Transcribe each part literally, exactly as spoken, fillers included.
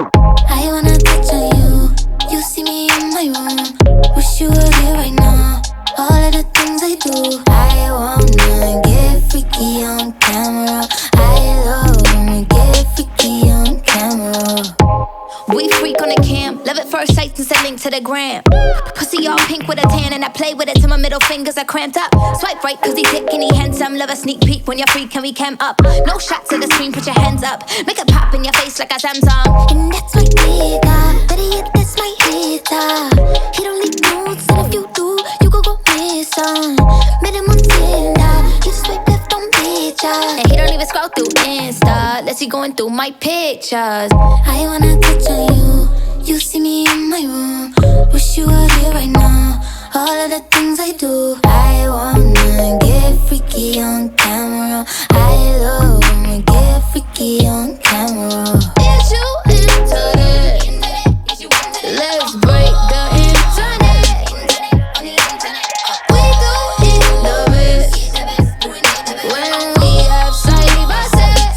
I wanna touch on you. You see me in my room. Wish you were here right now. All of the things I do. I wanna get freaky on camera. I love when we get freaky on camera. We freak on the cam, love at first sight since I link to the gram. Pussy all pink with a tan and I play with it till my middle fingers are cramped up. Swipe right cause he thick and he handsome. Love a sneak peek when you're free, can we cam up? No shots to the screen, put your hands up. Make it pop in your face like a Samsung. And that's my nigga, better yet that's my hitter. He don't leave notes and if you do, you could go miss some. Met him on Tinder, you swipe left on pictures. And he don't even scroll through Insta, unless he going through my pictures. I wanna touch on you. You see me in my room. Wish you were here right now. All of the things I do. I wanna get freaky on camera. I love when we get freaky on camera. Is you into it? Let's break the internet. We do it the best when we have side by side.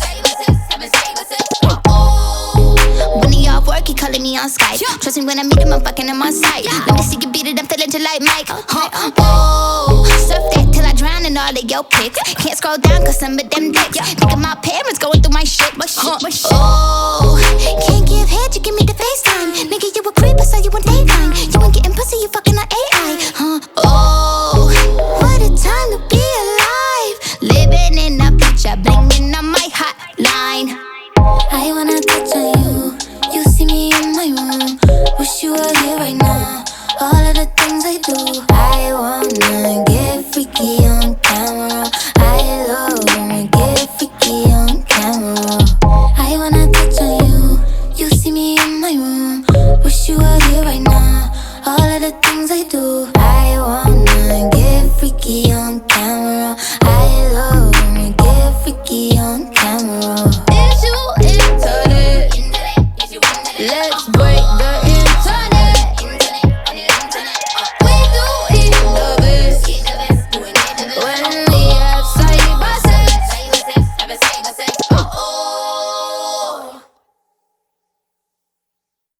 When he off work, he calling me on Skype. Trust me when I meet him, I'm fucking him on sight. Let me see you beat it, I'm feeling just like Mike. Huh? Oh, surf that till I drown in all of your pics. Can't scroll down cause some of them dicks. Think of my parents going through my shit. Huh? Oh, Can't give head, you give me the FaceTime. Nigga, you a creep, I saw you on Daytime. You ain't getting pussy, you fucking on A I. Huh? oh, What a time to be alive. living in a picture, blinging on my hotline. I wanna touch on you. You see me in my room. Wish you were here right now. All of the things I do. I wanna get freaky on camera. I love when we get freaky on camera. I wanna touch on you. You see me in my room. Wish you were here right now. All of the things I do. I wanna get freaky on camera.